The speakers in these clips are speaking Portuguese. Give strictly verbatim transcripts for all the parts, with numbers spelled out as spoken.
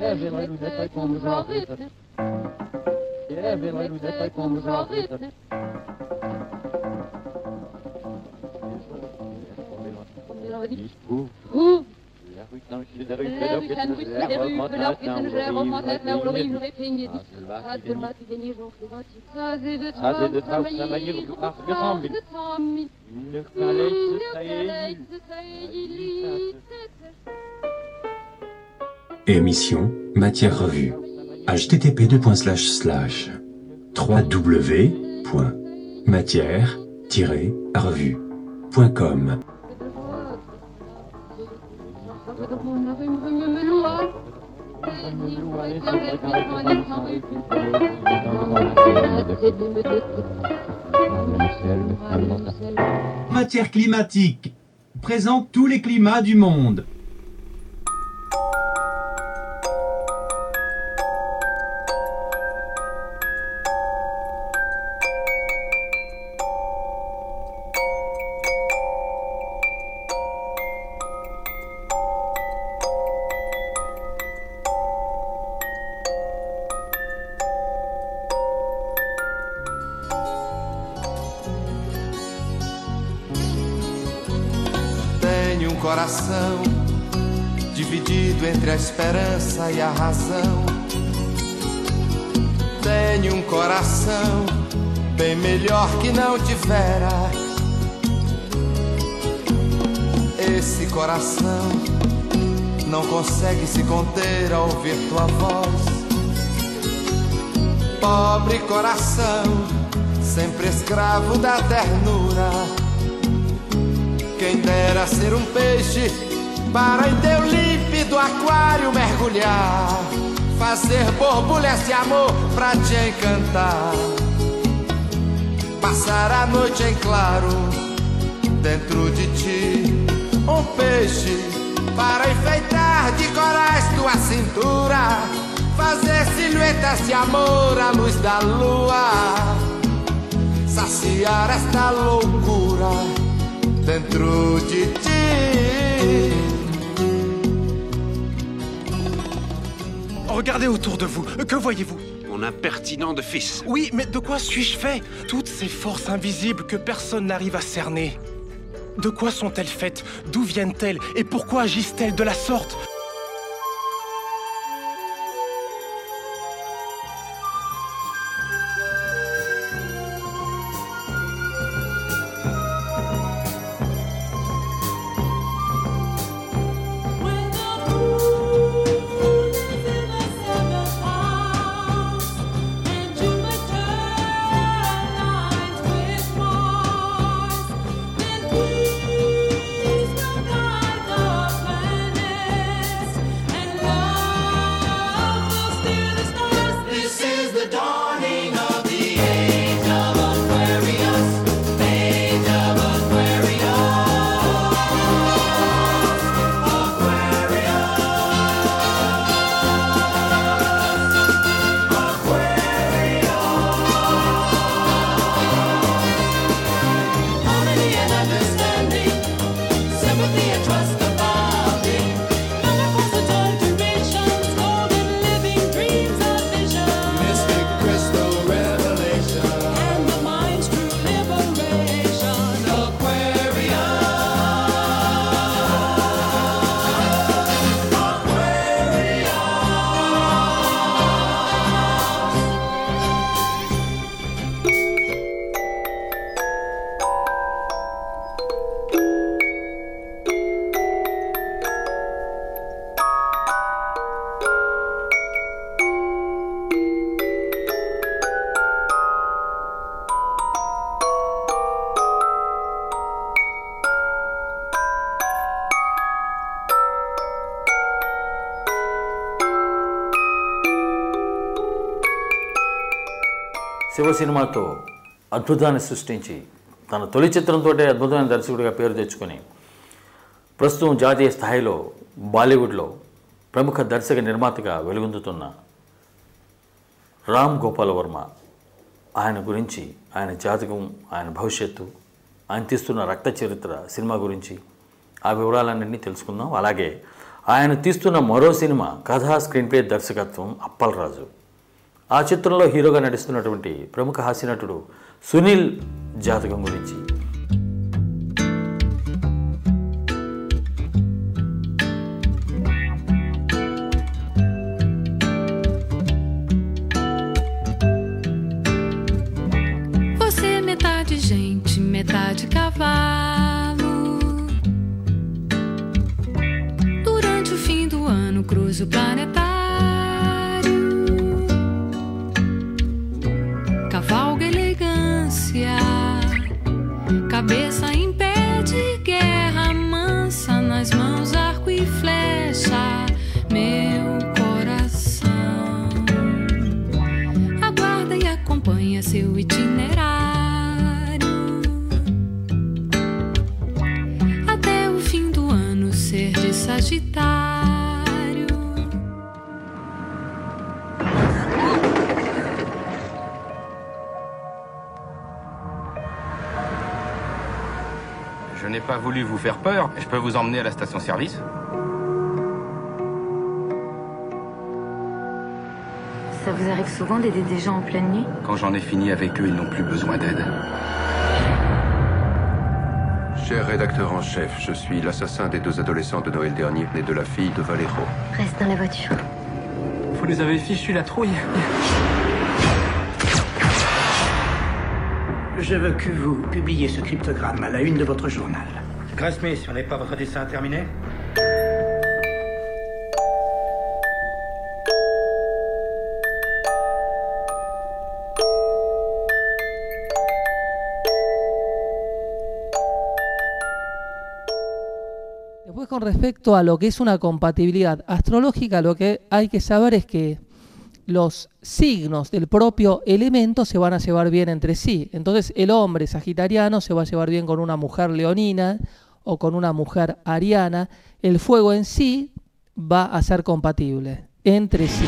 Émission Matière Revue. H T T P deux points slash slash w w w point matière tiret revue point com. Matière climatique présente tous les climats du monde. Coração dividido entre a esperança e a razão. Tenho um coração bem melhor que não tivera. Esse coração não consegue se conter ao ouvir tua voz. Pobre coração, sempre escravo da ternura. Quem dera ser um peixe para em teu límpido aquário mergulhar, fazer borbulhas de amor pra te encantar, passar a noite em claro dentro de ti. Um peixe para enfeitar de corais tua cintura, fazer silhuetas de amor à luz da lua, saciar esta loucura dentro de ti. Regardez autour de vous, que voyez-vous? Mon impertinent de fils. Oui, mais de quoi suis-je fait? Toutes ces forces invisibles que personne n'arrive à cerner. De quoi sont-elles faites? D'où viennent-elles? Et pourquoi agissent-elles de la sorte? Shiva సినిమాతో అద్భుతాన్ని సృష్టించి తన తొలి చిత్రంతో అద్భుతమైన దర్శకుడిగా పేరు తెచ్చుకొని ప్రస్తుతం జాతీయ స్థాయిలో బాలీవుడ్లో ప్రముఖ దర్శక నిర్మాతగా వెలుగొందుతున్న రామ్ గోపాల్ వర్మ, ఆయన గురించి, ఆయన జాతకం, ఆయన భవిష్యత్తు, ఆయన తీస్తున్న రక్త చరిత్ర సినిమా గురించి ఆ వివరాలన్నింటినీ తెలుసుకుందాం. అలాగే ఆయన తీస్తున్న మరో సినిమా కథా స్క్రీన్ ప్లే దర్శకత్వం అప్పలరాజు. ఆ చిత్రంలో హీరోగా నటిస్తున్నటువంటి ప్రముఖ హాస్యనటుడు సునీల్ జాతకం గురించి. Você é metade gente, metade cavalo. Durante o fim do ano cruzo planetário. Cavalga elegância, cabeça em pé de guerra mansa, nas mãos arco e flecha, meu coração aguarda e acompanha seu itinerário até o fim do ano ser de Sagitário. Je n'ai pas voulu vous faire peur. Je peux vous emmener à la station-service? Ça vous arrive souvent d'aider des gens en pleine nuit? Quand j'en ai fini avec eux, ils n'ont plus besoin d'aide. Cher rédacteur en chef, je suis l'assassin des deux adolescents de Noël dernier et de la fille de Valero. Reste dans la voiture. Vous nous avez fichu la trouille. Je veux que vous publiez ce cryptogramme à la une de votre journal. Grace-Smith, on n'est pas votre dessin terminé? Después, con respecto a lo que es una compatibilidad astrológica, lo que hay que saber es que los signos del propio elemento se van a llevar bien entre sí. Entonces el hombre sagitariano se va a llevar bien con una mujer leonina o con una mujer ariana. El fuego en sí va a ser compatible entre sí.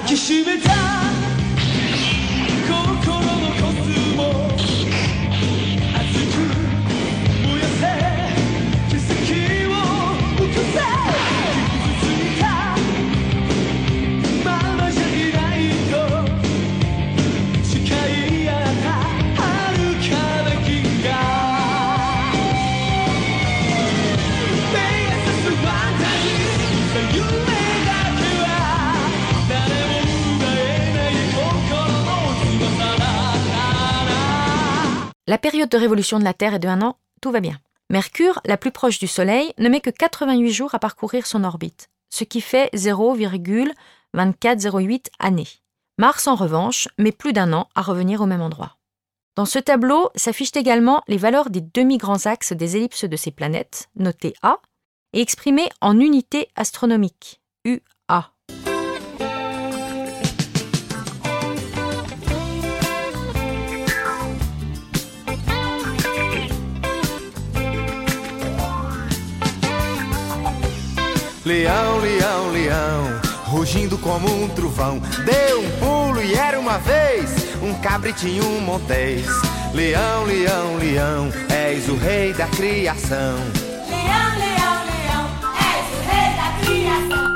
La période de révolution de la Terre est de un an, tout va bien. Mercure, la plus proche du Soleil, ne met que quatre-vingt-huit jours à parcourir son orbite, ce qui fait zéro virgule vingt-quatre zéro huit années. Mars, en revanche, met plus d'un an à revenir au même endroit. Dans ce tableau s'affichent également les valeurs des demi-grands axes des ellipses de ces planètes, notées A, et exprimées en unités astronomiques, U A. Leão, leão, leão, rugindo como um trovão, deu um pulo e era uma vez um cabritinho, um montês. Leão, leão, leão, és o rei da criação. Leão, leão, leão, és o rei da criação.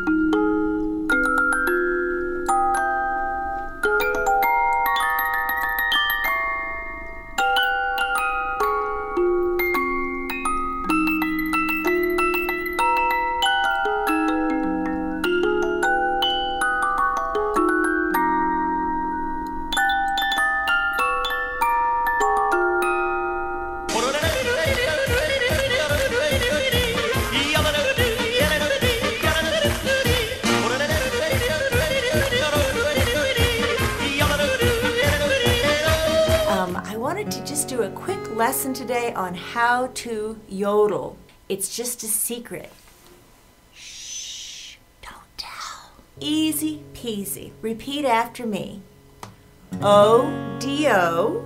Lesson today on how to yodel. It's just a secret. Shh, don't tell. Easy peasy. Repeat after me. O D O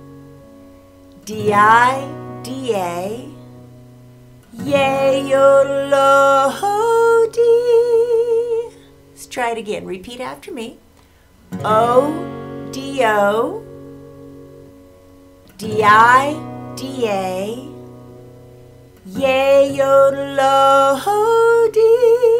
D I D A Yay yodel O D. Let's try it again. Repeat after me. O D O D I D A Yay, yodel, oh, dee.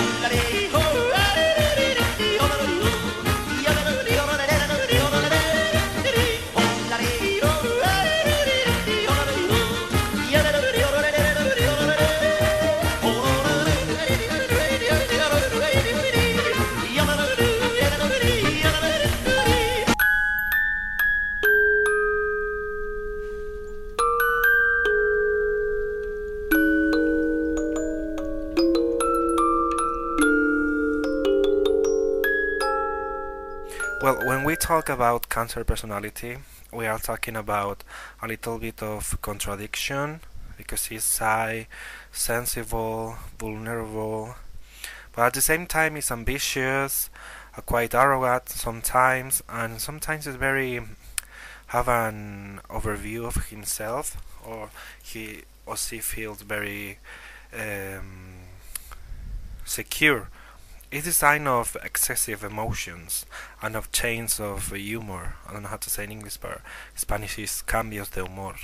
Well, when we talk about Cancer personality, we are talking about a little bit of contradiction, because he's shy, sensible, vulnerable, but at the same time he's ambitious, uh, quite arrogant sometimes, and sometimes he's very have an overview of himself, or he or she feels very um, secure. It's a sign of excessive emotions and of change of humor. I don't know how to say in English, but Spanish is cambios de humor.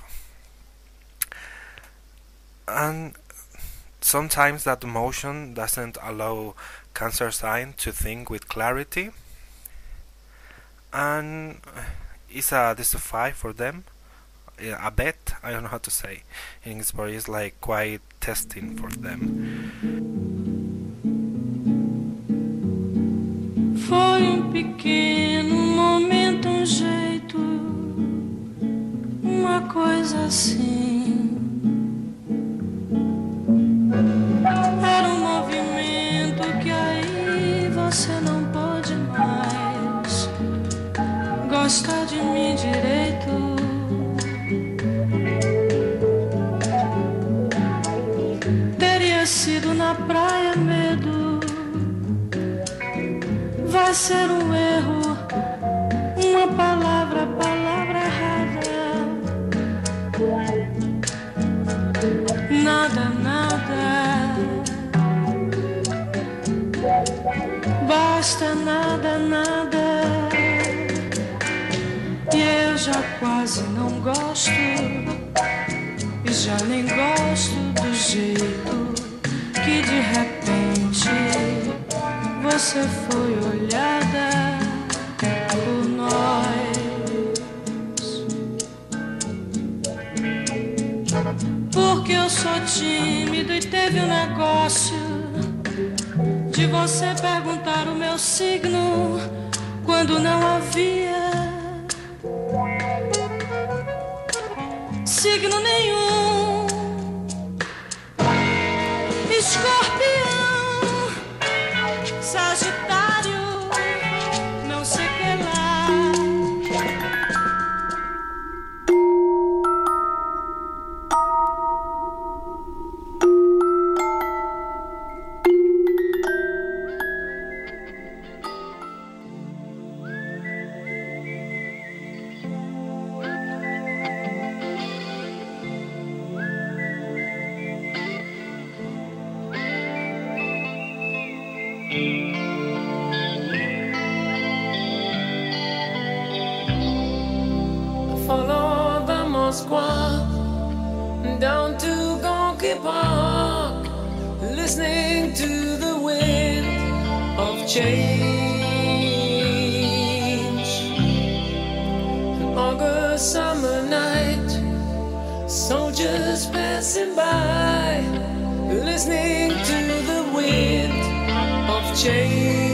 And sometimes that emotion doesn't allow Cancer sign to think with clarity, and it's a this a five for them. A bet, I don't know how to say in English, but it's like quite testing for them. Foi um pequeno momento, um jeito, uma coisa assim. Era um movimento que aí você não pode mais gostar de mim direito. Teria sido na praia, medo. Vai ser um erro, uma palavra, palavra errada. Nada, nada. Basta nada, nada. E eu já quase não gosto, e já nem gosto do jeito que de repente você foi olhada por nós. Porque eu sou tímido e teve um negócio de você perguntar o meu signo quando não havia signo nenhum. Escorpião, Sagitário, não sei que lá. Follow the Moskwa down to Gonky Park, listening to the wind of change. An August summer night, soldiers passing by, listening to the wind of change.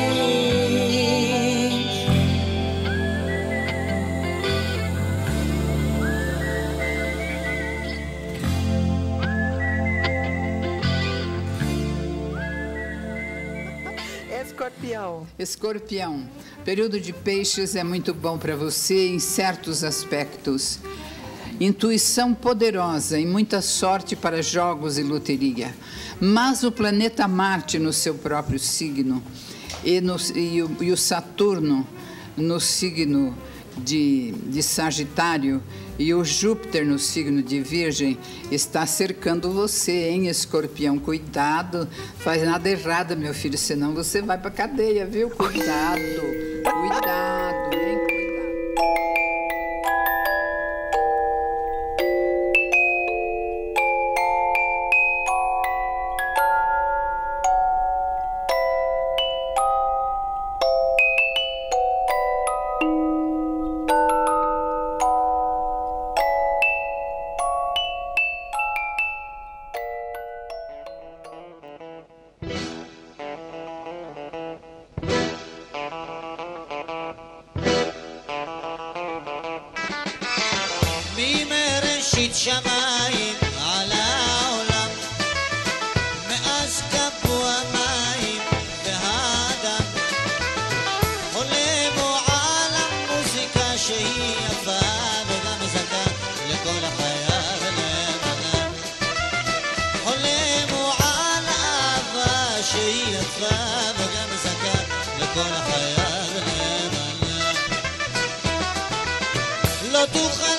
Escorpião. Escorpião. Período de peixes é muito bom para você em certos aspectos. Intuição poderosa e muita sorte para jogos e loteria. Mas o planeta Marte no seu próprio signo e, no, e, o, e o Saturno no signo de, de Sagitário e o Júpiter no signo de Virgem está cercando você, hein, Escorpião? Cuidado, faz nada errado, meu filho, senão você vai pra cadeia, viu? Cuidado, cuidado, hein? Cuidado. شمايم على علم مأسكب ومايم بهذا حلم عالم موسيقى شهية فابغة مزكاة لكل حياة لمنا حلم عالم شهية فابغة مزكاة لكل حياة لمنا لا تخلى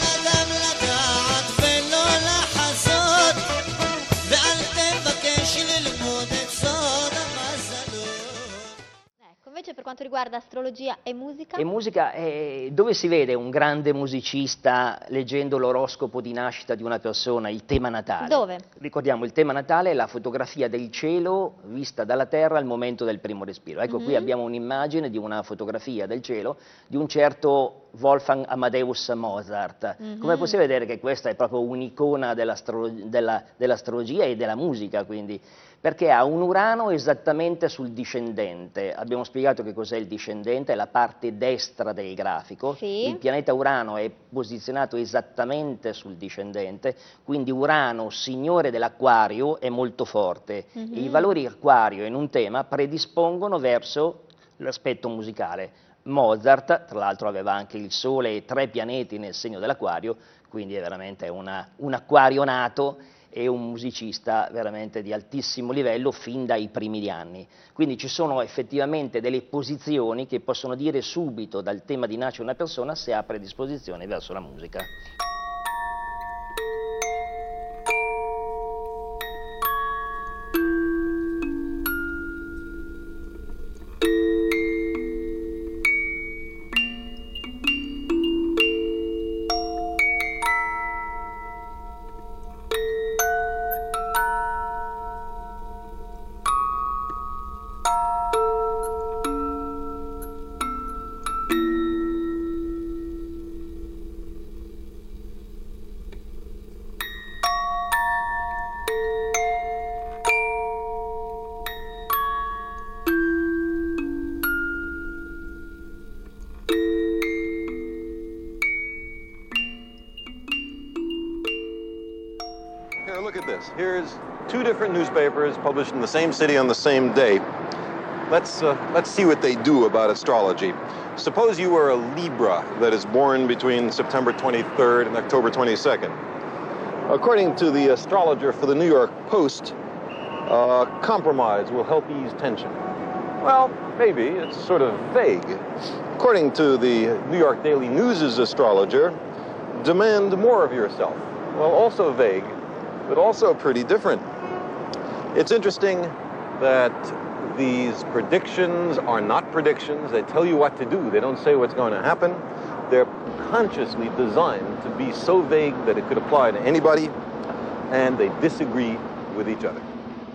Invece per quanto riguarda astrologia e musica? E musica, eh, dove si vede un grande musicista leggendo l'oroscopo di nascita di una persona, il tema natale? Dove? Ricordiamo, il tema natale è la fotografia del cielo vista dalla Terra al momento del primo respiro. Ecco, mm-hmm. qui abbiamo un'immagine di una fotografia del cielo di un certo Wolfgang Amadeus Mozart. Mm-hmm. Come possiamo vedere che questa è proprio un'icona dell'astro- della, dell'astrologia e della musica, quindi, perché ha un Urano esattamente sul discendente. Abbiamo spiegato che cos'è il discendente, è la parte destra del grafico. Sì. Il pianeta Urano è posizionato esattamente sul discendente, quindi Urano, signore dell'Acquario, è molto forte. Mm-hmm. I valori Acquario in un tema predispongono verso l'aspetto musicale. Mozart, tra l'altro, aveva anche il Sole e tre pianeti nel segno dell'Acquario, quindi è veramente una, un acquario nato e un musicista veramente di altissimo livello fin dai primi anni. Quindi ci sono effettivamente delle posizioni che possono dire subito dal tema di nascere una persona se ha predisposizione verso la musica. Look at this. Here's two different newspapers published in the same city on the same day. Let's, uh, let's see what they do about astrology. Suppose you were a Libra that is born between September twenty-third and October twenty-second. According to the astrologer for the New York Post, uh, compromise will help ease tension. Well, maybe. It's sort of vague. According to the New York Daily News' astrologer, demand more of yourself. Well, also vague, but also pretty different. It's interesting that these predictions are not predictions. They tell you what to do. They don't say what's going to happen. They're consciously designed to be so vague that it could apply to anybody, and they disagree with each other.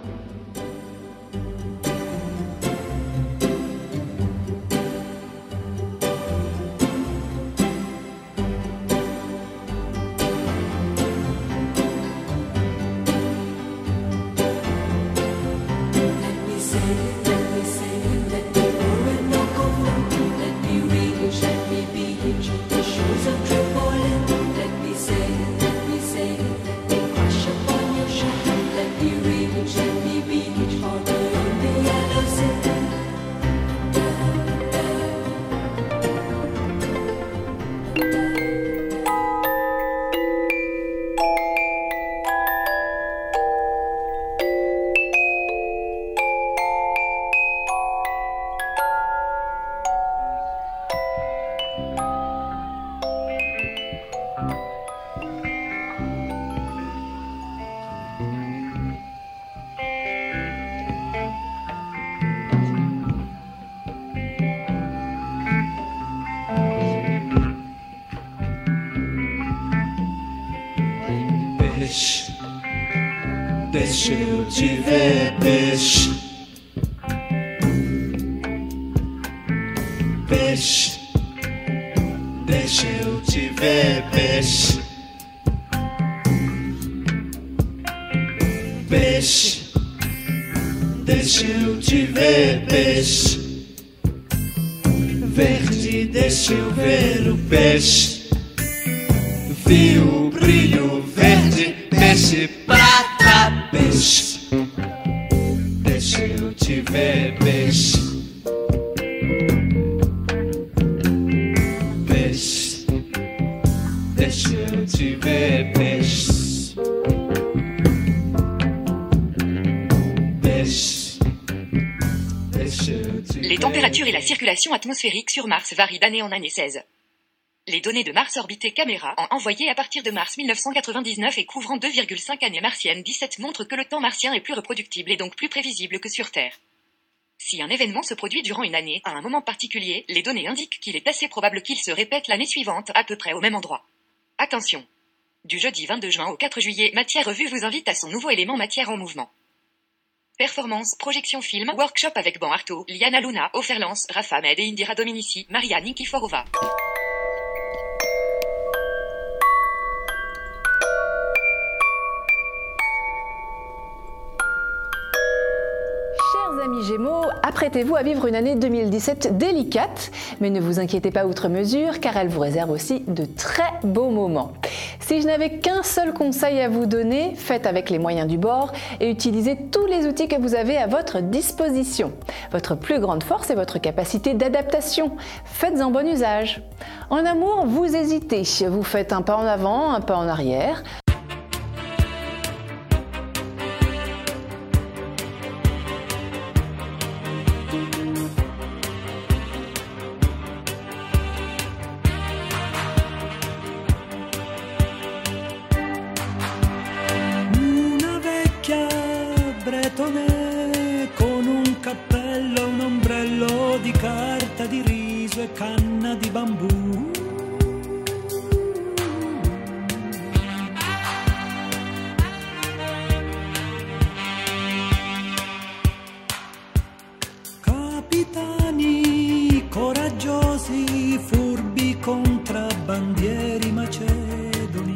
peixe, deixa eu te ver, peixe, peixe, deixa eu te ver, peixe, peixe, deixa eu te ver, peixe, verde, deixa eu ver o peixe, vi o brilho verde. Peixe, prata, peixe. Deixa eu te ver, peixe. Peixe. Deixa eu te ver, peixe. Peixe. Deixa eu te ver. Les températures et la circulation atmosphérique sur Mars varient d'année en année seize. Les données de Mars Orbité Caméra, envoyées à partir de mars mille neuf cent quatre-vingt-dix-neuf et couvrant deux virgule cinq années martiennes dix-sept, montrent que le temps martien est plus reproductible et donc plus prévisible que sur Terre. Si un événement se produit durant une année, à un moment particulier, les données indiquent qu'il est assez probable qu'il se répète l'année suivante, à peu près au même endroit. Attention! Du jeudi vingt-deux juin au quatre juillet, Matière Revue vous invite à son nouveau élément Matière en mouvement. Performance, projection film, workshop avec Ban Artaud, Liana Luna, Oferlance, Rafa Med et Indira Dominici, Maria Nikiforova. Chers amis Gémeaux, apprêtez-vous à vivre une année deux mille dix-sept délicate, mais ne vous inquiétez pas outre mesure car elle vous réserve aussi de très beaux moments. Si je n'avais qu'un seul conseil à vous donner, faites avec les moyens du bord et utilisez tous les outils que vous avez à votre disposition. Votre plus grande force est votre capacité d'adaptation. Faites-en bon usage. En amour, vous hésitez, vous faites un pas en avant, un pas en arrière. Con un cappello, un ombrello di carta di riso e canna di bambù. Capitani coraggiosi, furbi contrabbandieri macedoni.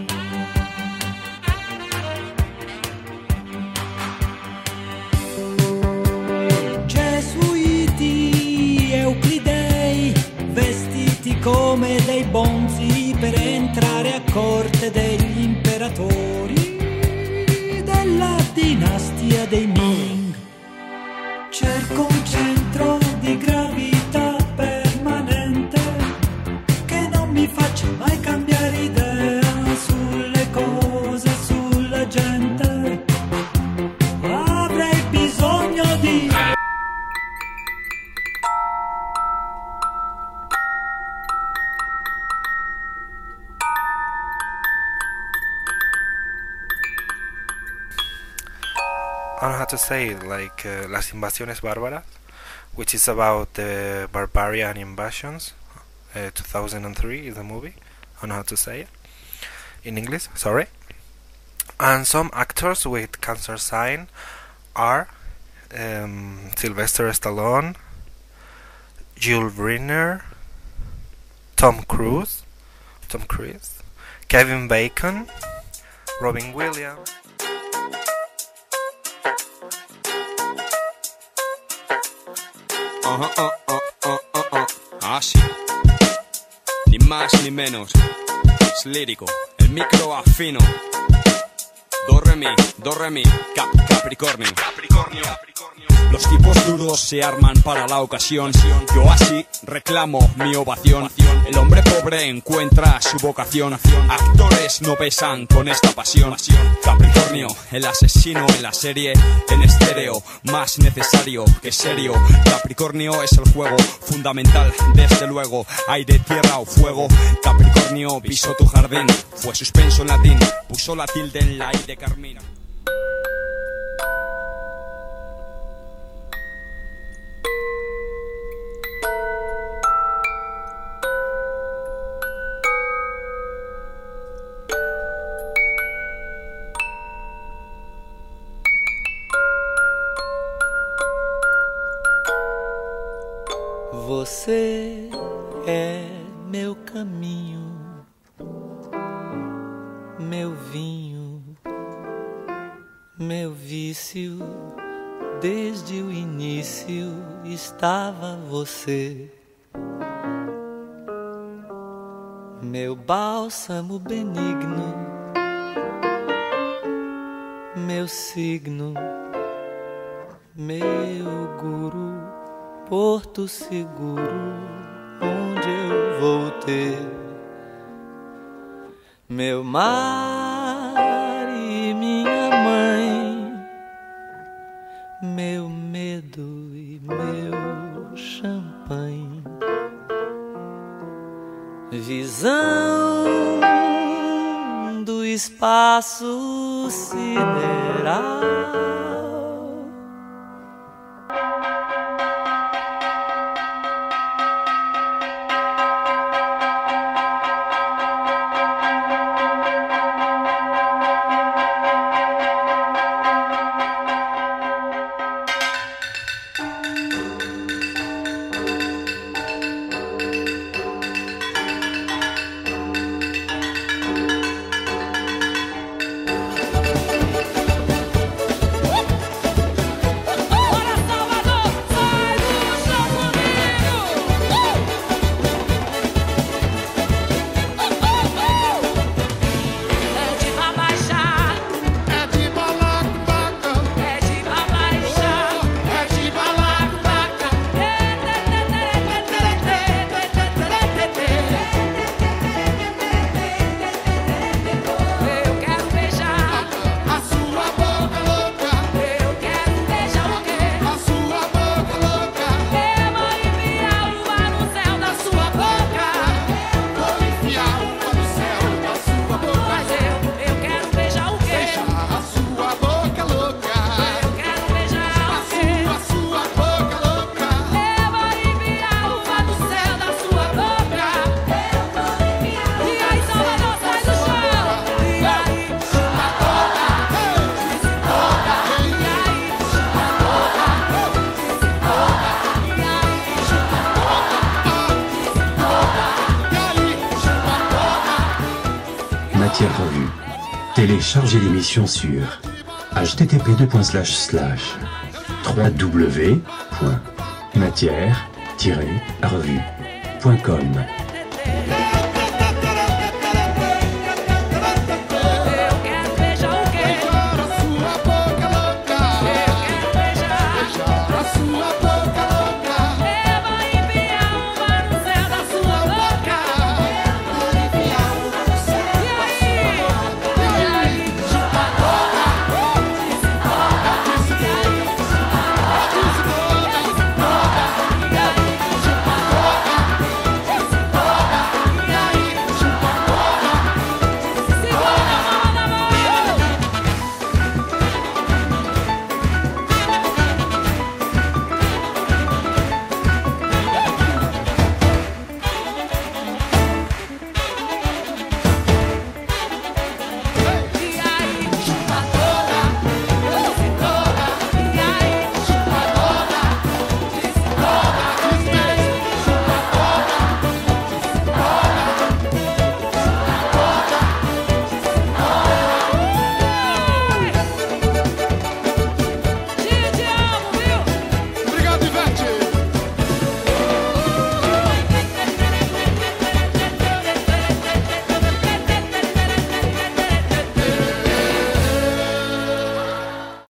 Euclidei, vestiti come dei bonzi per entrare a corte degli imperatori della dinastia dei Ming. Cerco un centro di gravità permanente che non mi faccia mai cambiare idea sulle cose, sulla gente. Avrei bisogno di... I don't know how to say it, like uh, Las Invasiones Bárbaras, which is about the uh, barbarian invasions. Uh, two thousand three is the movie. I don't know how to say it in English, sorry. And some actors with cancer sign are um, Sylvester Stallone, Jules Brynner, Tom Cruise, Tom Cruise, Kevin Bacon, Robin Williams. Uh-huh, uh, uh, uh, uh, uh. Ah, sí. Ni más ni menos. Es lírico. El micro afino. Do, re, mi, do, re, mi. Cap, Capricornio. Capricornio. Los tipos duros se arman para la ocasión. Yo así reclamo mi ovación. El hombre pobre encuentra su vocación. Actores no pesan con esta pasión. Capricornio, el asesino en la serie en estéreo, más necesario que serio. Capricornio es el juego fundamental, desde luego. Aire, tierra o fuego. Capricornio pisó tu jardín, fue suspenso en latín, puso la tilde en la I de Carmina. Você é meu caminho, meu vinho, meu vício. Desde o início estava você, meu bálsamo benigno, meu signo, meu guru, porto seguro, onde eu vou ter meu mar e minha mãe, meu medo e meu champanhe, visão do espaço sideral. Matière Revue. Téléchargez l'émission sur h t t p deux points slash slash w w w point matière tiret revue point com.